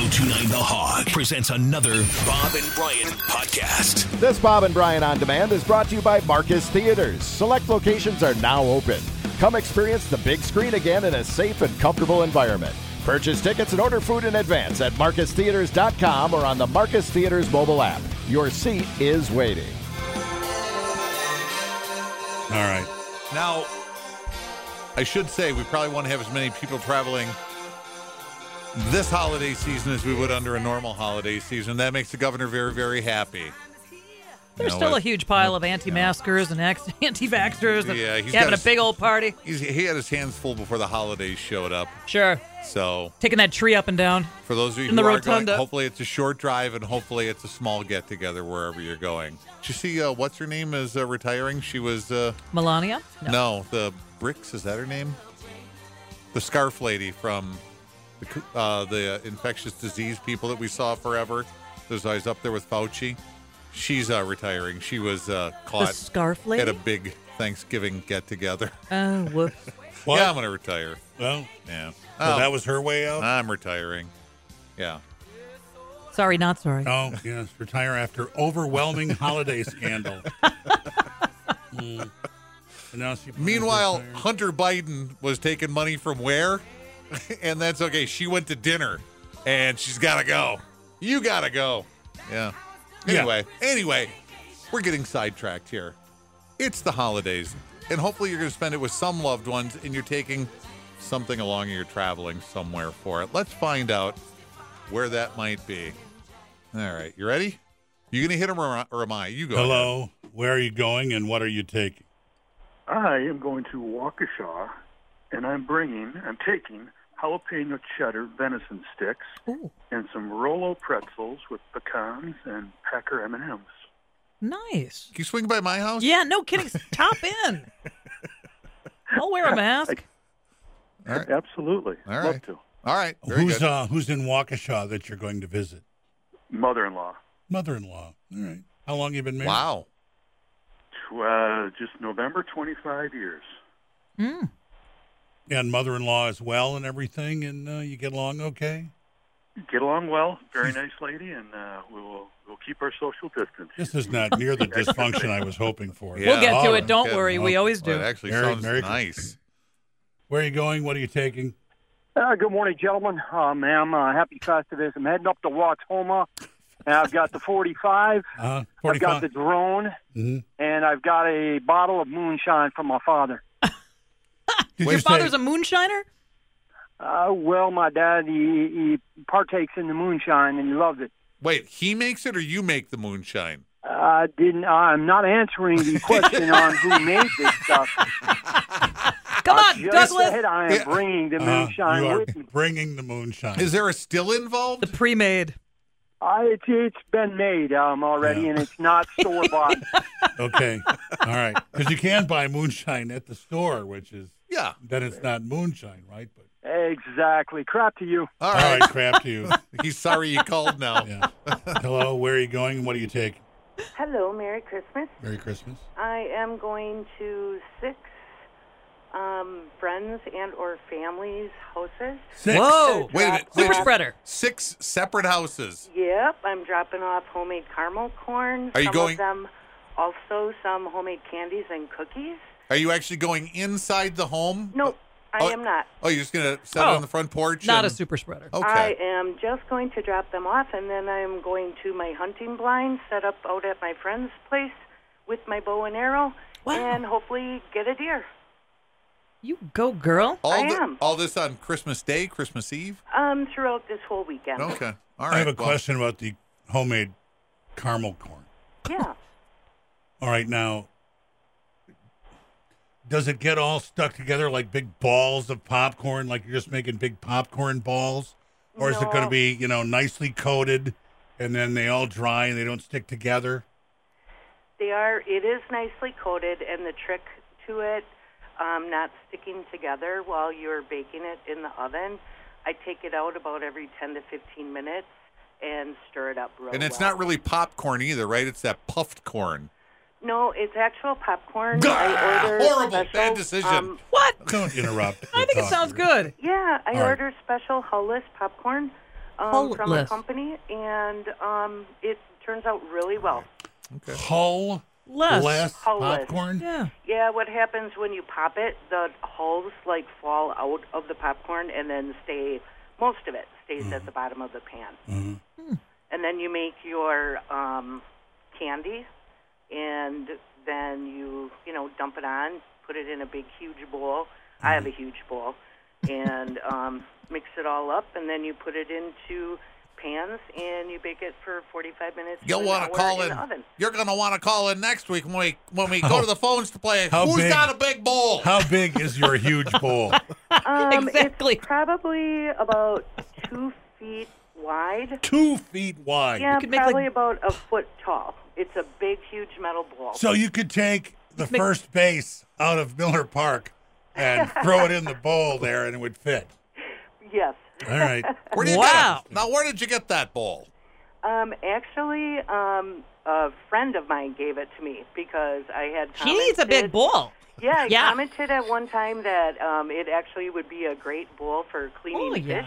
1029 The Hog presents another Bob and Brian podcast. This Bob and Brian On Demand is brought to you by Marcus Theaters. Select locations are now open. Come experience the big screen again in a safe and comfortable environment. Purchase tickets and order food in advance at marcustheaters.com or on the Marcus Theaters mobile app. Your seat is waiting. All right. Now, I should say we probably won't have as many people traveling this holiday season as we would under a normal holiday season. That makes the governor very, very happy. There's still a huge pile of anti-maskers and anti-vaxxers and he's having a big old party. He had his hands full before the holidays showed up. Sure. So taking that tree up and down. For those of you in the who are rotunda. going, hopefully it's a short drive and hopefully it's a small get-together wherever you're going. Did you see what's her name is retiring? She was... Melania? No, the Bricks, is that her name? The scarf lady from the infectious disease people that we saw forever. There's always up there with Fauci. She's retiring. She was caught the scarf lady? at a big Thanksgiving get-together. Oh, whoops. What? Yeah, I'm going to retire. Well, Yeah. so that was her way out? I'm retiring. Yeah. Sorry, not sorry. Oh, yes. Retire after overwhelming holiday scandal. And now she Meanwhile, retire. Hunter Biden was taking money from where? And that's okay. She went to dinner, and she's got to go. You got to go. Yeah. Anyway, we're getting sidetracked here. It's the holidays, and hopefully you're going to spend it with some loved ones, and you're taking something along and you're traveling somewhere for it. Let's find out where that might be. All right. You ready? You going to hit him or am I? You go. Hello. ahead. Where are you going, and what are you taking? I am going to Waukesha, and I'm taking jalapeno cheddar venison sticks and some Rolo pretzels with pecans and Packer M&Ms. Nice. Can you swing by my house? Yeah, no kidding. Top in. I'll wear a mask. All right. Absolutely. All right. Love to. All right. Very good. Who's in Waukesha that you're going to visit? Mother-in-law. Mother-in-law. All right. How long you been married? Wow. Just November, 25 years. Mm. And mother-in-law as well and everything, and you get along okay? Get along well. Very nice lady, and we'll keep our social distance. This is not near the dysfunction I was hoping for. Yeah. We'll get to Oh, it. Don't okay. worry. We always do. Well, it actually Merry- sounds Merry nice. Where are you going? What are you taking? Good morning, gentlemen. Ma'am, happy Festivus. I'm heading up to Wautoma, and I've got the 45. 45. I've got the drone, and I've got a bottle of moonshine from my father. Did Your you say- father's a moonshiner? Well, my dad, he partakes in the moonshine, and he loves it. Wait, he makes it or you make the moonshine? I'm not answering the question on who made this stuff. Come on, Just Douglas. said I am bringing the moonshine you are with me. bringing the moonshine. Is there a still involved? The pre-made. It's been made already, Yeah. and it's not store-bought. Okay. All right. Because you can buy moonshine at the store, which is, Yeah. then it's not moonshine, right? But Exactly. Crap to you. All all right. right, crap to you. He's sorry you called now. Yeah. Hello, where are you going and what are you taking? Hello, Merry Christmas. Merry Christmas. I am going to 6 friends and or families' houses. 6. Whoa. Wait a minute. Super spreader. 6 separate houses. Yep, I'm dropping off homemade caramel corn. Are you some going- of them also some homemade candies and cookies. Are you actually going inside the home? Nope, I am not. Oh, you're just going to set it Oh, on the front porch? Not a and- super spreader. Okay. I am just going to drop them off, and then I'm going to my hunting blind set up out at my friend's place with my bow and arrow, Wow. and hopefully get a deer. You go, girl. I am. All this on Christmas Day, Christmas Eve? Throughout this whole weekend. Okay. All right. I have a well, question about the homemade caramel corn. Yeah. All right, now, does it get all stuck together like big balls of popcorn, like you're just making big popcorn balls? Or is it going to No. be, nicely coated and then they all dry and they don't stick together? It is nicely coated, and the trick to it, not sticking together while you're baking it in the oven, I take it out about every 10 to 15 minutes and stir it up real And it's well. not really popcorn either, right? It's that puffed corn. No, it's actual popcorn. Gah! I order Horrible. special, Bad decision. What? Don't interrupt. I think it sounds good. Yeah, I All right. order special hull-less popcorn from a company, and it turns out really well. Okay. Hull-less Hull-less. popcorn? Yeah. Yeah, what happens when you pop it, the hulls like fall out of the popcorn and then most of it stays at the bottom of the pan. Mm-hmm. And then you make your candy, and then you dump it on, put it in a big, huge bowl. I have a huge bowl. And mix it all up, and then you put it into pans, and you bake it for 45 minutes. You'll want to call in. The oven. You're going to want to call in next week when we go to the phones to play. How Who's big? got a big bowl? How big is your huge bowl? Exactly. It's probably about 2 feet wide. 2 feet wide. Yeah, could make, probably like- about a foot tall. It's a big, huge metal bowl. So you could take the first base out of Miller Park and throw it in the bowl there, and it would fit. Yes. All right. Where do you Wow. get it? Now, where did you get that bowl? Actually, a friend of mine gave it to me because I had She needs a big commented- bowl. Yeah, I Yeah. commented at one time that it actually would be a great bowl for cleaning Oh, yeah. fish.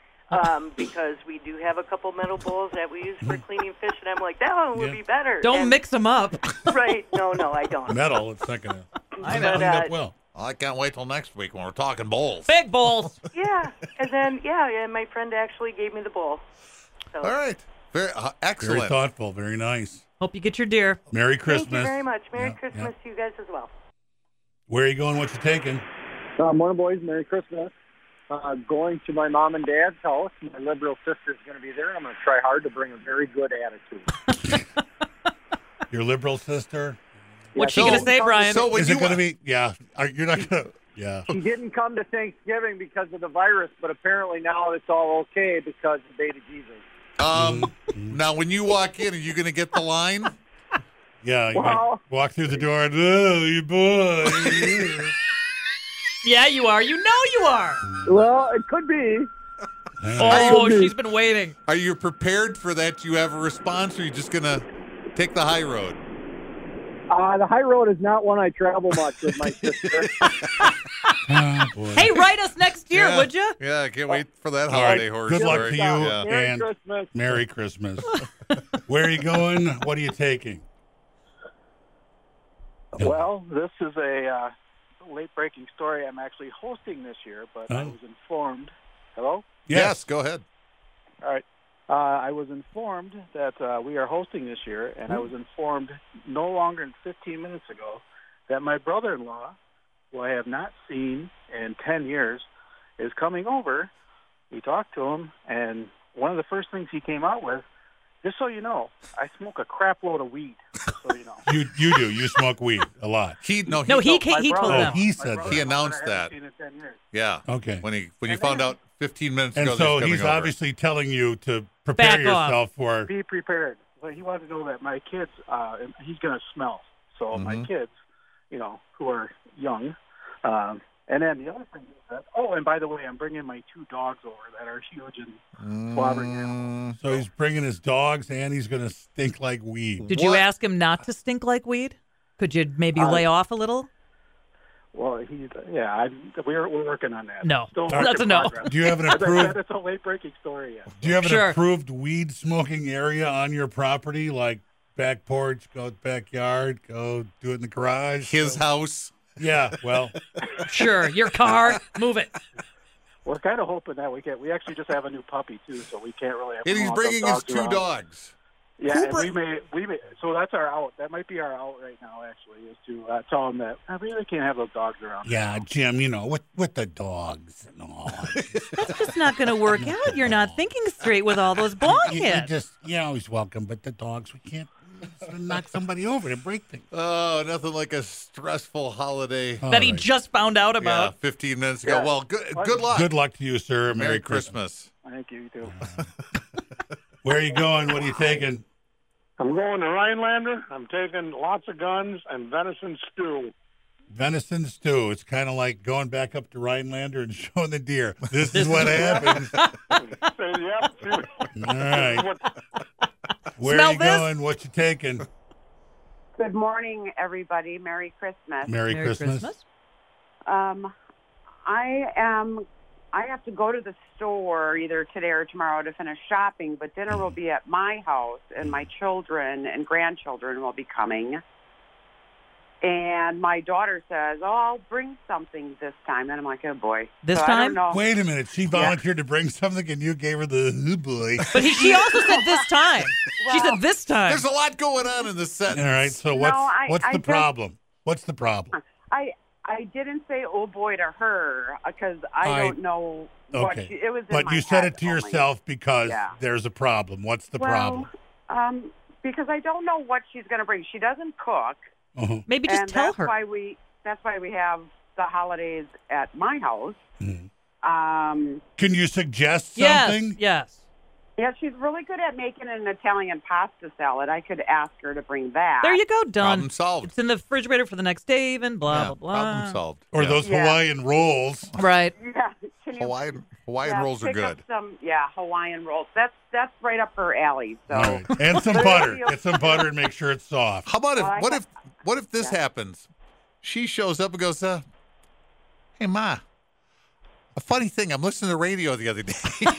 Because we do have a couple metal bowls that we use for cleaning fish, and I'm like, that one would Yeah. be better. Don't And- mix them up. Right? No, I don't. Metal, it's not going to I clean up well. I can't wait till next week when we're talking bowls. Big bowls. Yeah, and then and my friend actually gave me the bowl. So All right. Very excellent. Very thoughtful. Very nice. Hope you get your deer. Merry Christmas. thank you very much. Merry Yeah, Christmas to you guys as well. Where are you going? What you taking? Morning, boys. Merry Christmas. Going to my mom and dad's house. My liberal sister's going to be there. I'm going to try hard to bring a very good attitude. Your liberal sister? What's she going to say, Brian? So when Is you it going to be? Yeah. You're not going to. Yeah. She didn't come to Thanksgiving because of the virus, but apparently now it's all okay because of the baby Jesus. now when you walk in, are you going to get the line? Yeah. You Well- might walk through the door and, oh, you boy. Yeah, you are. You know you are. Well, it could be. Oh, she's been waiting. Are you prepared for that? Do you have a response, or are you just going to take the high road? The high road is not one I travel much with my sister. Oh, boy. Hey, write us next year, Yeah. would you? Yeah, I can't wait for that All holiday right. horse. Good luck story. to you. Yeah. Merry And Christmas. Merry Christmas. Where are you going? What are you taking? Well, this is a late-breaking story. I'm actually hosting this year, but I Oh. was informed. Hello? Yes, go ahead. All right. I was informed that we are hosting this year, and I was informed no longer than 15 minutes ago that my brother-in-law, who I have not seen in 10 years, is coming over. We talked to him, and one of the first things he came out with, just so you know, I smoke a crap load of weed, so you know. You do. You smoke weed a lot. No, he My told brother- them. he my said brother-in-law He that announced I haven't that. seen in 10 years. Yeah. Okay. When you And found then- out 15 minutes And ago, so that he's coming over. obviously telling you to prepare Back off. yourself for. Be prepared. But he wanted to know that my kids, he's going to smell. So my kids, who are young. And then the other thing is that, and by the way, I'm bringing my 2 dogs over that are huge and slobbering animals. So he's bringing his dogs, and he's going to stink like weed. Did you What? ask him not to stink like weed? Could you maybe lay off a little? Well, we're working on that. No. Still That's work in a no. progress. Do you have an As I said, approved? it's a late-breaking story yet. Do you have an Sure. approved weed smoking area on your property, like back porch, go backyard, go do it in the garage? His house. Yeah. Well, Sure. Your car. Move it. We're kind of hoping that we actually just have a new puppy, too, so we can't really have And he's all the bringing his dogs 2 around. dogs. Yeah, Who and bring- we may. So that's our out. That might be our out right now. Actually, is to tell them that I really can't have those dogs around. yeah, Jim. With the dogs and all. That's just not going to work out. You're not thinking straight with all those ball you kids. you're always welcome, but the dogs, we can't knock somebody over to break things. Oh, nothing like a stressful holiday. That he All right. just found out Yeah, about. 15 minutes ago. Yeah. Well, good luck. Good luck to you, sir. Merry Christmas. Thank you, you too. Where are you going? What are you taking? I'm going to Rhinelander. I'm taking lots of guns and venison stew. Venison stew. It's kind of like going back up to Rhinelander and showing the deer. This is what happens. Yep. All right. Where Smell are you this? going? What you taking? Good morning, everybody. Merry Christmas. Merry Christmas. I I have to go to the store either today or tomorrow to finish shopping, but dinner will be at my house, and my children and grandchildren will be coming. And my daughter says, "Oh, I'll bring something this time." And I'm like, "Oh boy, This so time?" I don't know. Wait a minute. She volunteered to bring something, and you gave her the oh boy. But she also said this time. She said this time. There's a lot going on in this sentence. All right. So what's the problem? What's the problem? I didn't say "oh boy" to her because I don't know what Okay. it was. In But my you said head it to only. yourself because Yeah. there's a problem. What's the problem? Because I don't know what she's going to bring. She doesn't cook. Uh-huh. Maybe just and tell that's her. That's why we have the holidays at my house. Can you suggest Yes, something? yes. Yeah, she's really good at making an Italian pasta salad. I could ask her to bring that. There you go, done. Problem solved. It's in the refrigerator for the next day, even. Blah Yeah, blah blah. problem solved. Or Yeah. those Hawaiian rolls. Right. Yeah, can you, Hawaiian yeah, rolls are pick up good. some Hawaiian rolls. That's right up her alley. So All right. And some butter. Get some butter and make sure it's soft. How about Well, what if this happens? She shows up and goes, "Hey Ma, a funny thing. I'm listening to the radio the other day."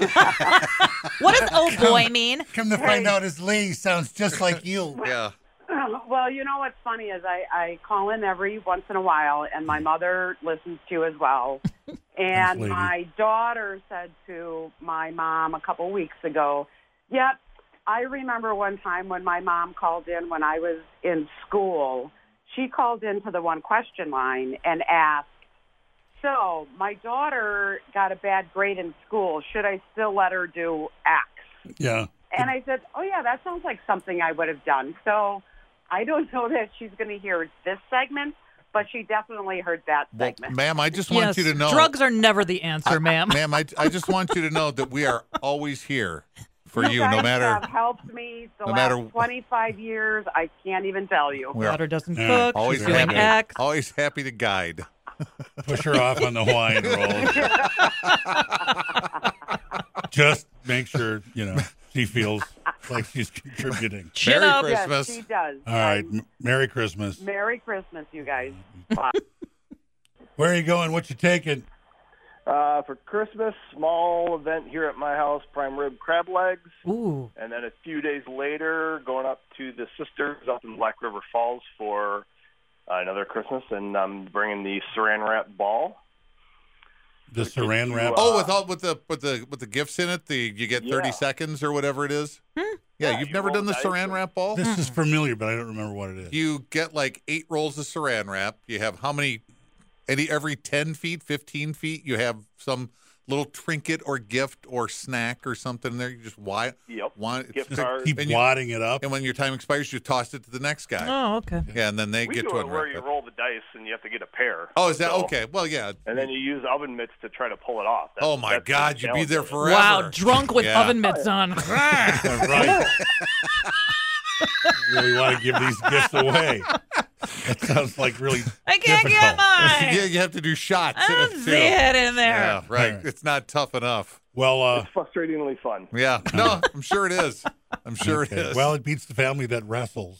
What does "oh boy" mean? Come to find out, his lady sounds just like you. Yeah. Well, you know what's funny is I call in every once in a while, and my mother listens to as well. And lady. my daughter said to my mom a couple weeks ago, "Yep, I remember one time when my mom called in when I was in school. She called into the one question line and asked, 'So my daughter got a bad grade in school. Should I still let her do X?'" Yeah. And I said, "Oh, yeah, that sounds like something I would have done." So I don't know that she's going to hear this segment, but she definitely heard that Well, segment. ma'am, I just want Yes, you to know. drugs are never the answer, ma'am. Ma'am, I just want you to know that we are always here for you, guys no matter. have helped me the no last matter- 25 years. I can't even tell you. We are Daughter doesn't Yeah. cook. always She's doing happy. X. Always happy to guide. Push her off on the Hawaiian roll. Just make sure, she feels like she's contributing. Chin Merry up. Christmas. Yes, she does. All right. Merry Christmas. Merry Christmas, you guys. Bye. Where are you going? What you taking? For Christmas, small event here at my house, prime rib crab legs. Ooh. And then a few days later, going up to the sisters up in Black River Falls for another Christmas, and I'm bringing the saran wrap ball. The saran wrap? Oh, with the gifts in it, you get 30 seconds or whatever it is. Yeah, you've never done the saran wrap ball? This is familiar, but I don't remember what it is. You get like 8 rolls of saran wrap. You have how many? Every 10 feet, 15 feet, you have some little trinket or gift or snack or something in there. You just Gift card. Keep wadding it up. And when your time expires, you toss it to the next guy. Oh, okay. Yeah, and then they We get do to it where unwrap you it. roll the dice and you have to get a pair. Oh, is that So- okay? Well, yeah. And then you use oven mitts to try to pull it off. Oh my that's the God, you'd be challenge there of it. forever. Wow, drunk with Yeah. oven mitts on. Right. Really want to give these gifts away. That sounds like really I can't difficult. get mine. Yeah, you have to do shots. I don't too. see it in there. Yeah, right. All right. It's not tough enough. Well, It's frustratingly fun. Yeah. No, I'm sure it is. I'm sure it is. Well, it beats the family that wrestles.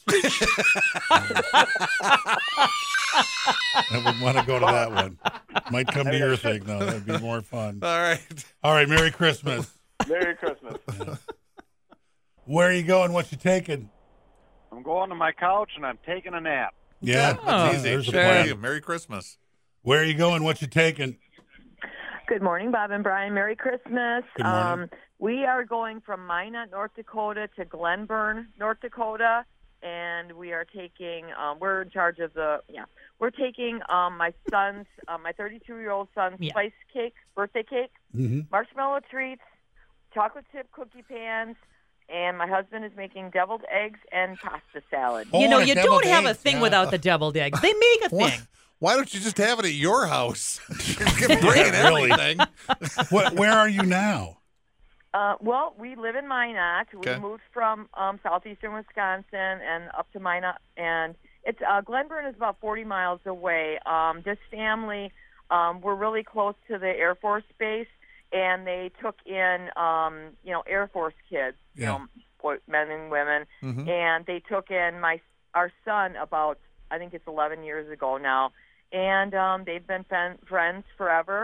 I wouldn't want to go to that one. Might come to your thing, though. That'd be more fun. All right. All right, Merry Christmas. Merry Christmas. Where are you going? What you taking? I'm going to my couch and I'm taking a nap. Yeah, That's easy. there's a sure. plan. Merry Christmas. Where are you going? What you taking? Good morning, Bob and Brian. Merry Christmas. Good morning. We are going from Minot, North Dakota to Glenburn, North Dakota, and we are taking, we're in charge of we're taking my son's, my 32-year-old son's spice cake, birthday cake, marshmallow treats, chocolate chip cookie pans, and my husband is making deviled eggs and pasta salad. You know, Oh, you deviled don't have a eggs, thing yeah. without the deviled eggs. They make a What? thing. Why don't you just have it at your house? You're bringing really. everything. Where are you now? Well, we live in Minot. We Okay. moved from southeastern Wisconsin and up to Minot, and it's Glenburn is about 40 miles away. This family, we're really close to the Air Force Base, and they took in, Air Force kids, men and women, Mhm. and they took in our son about, I think it's 11 years ago now, and they've been friends forever.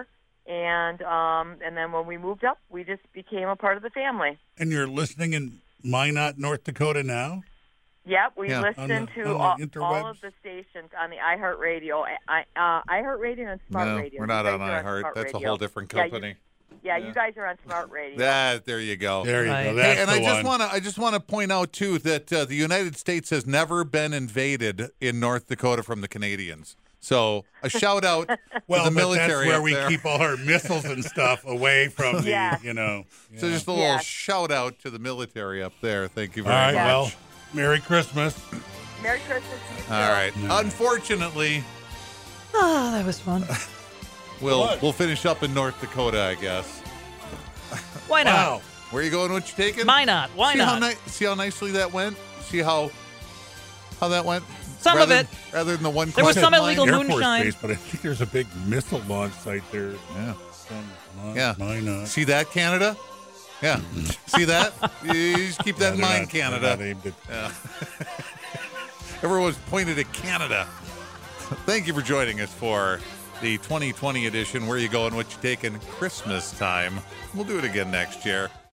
And then when we moved up, we just became a part of the family. And you're listening in Minot, North Dakota now? Yep, we Yeah. listen to all of the stations on the iHeartRadio, iHeartRadio and Smart Radio. We're not You on guys are iHeart. Smart That's a Radio. whole different Yeah, company. you guys are on Smart Radio. There you go. There you go. That's And the I just want to point out too that the United States has never been invaded in North Dakota from the Canadians. So a shout out to Well, the but military. that's where up we there. keep all our missiles and stuff away from the, Yeah. So just a little shout out to the military up there. Thank you All very right, much. well, Merry Christmas. Merry Christmas to you. All right. Unfortunately, Oh, that was fun. we'll finish up in North Dakota, I guess. Why not? Wow. Where are you going? What you taking? Why not? Why see not? See how nicely that went? See how that went? Some of it. Rather than the one There was some question illegal line? Air Force moonshine. Base, but I think there's a big missile launch site there. Yeah. Yeah. Yeah. Minot. See that, Canada? Yeah. See that? You just keep that in mind, Canada. Yeah. Everyone's pointed at Canada. Thank you for joining us for the 2020 edition. Where you going? What you taking? Christmas time. We'll do it again next year.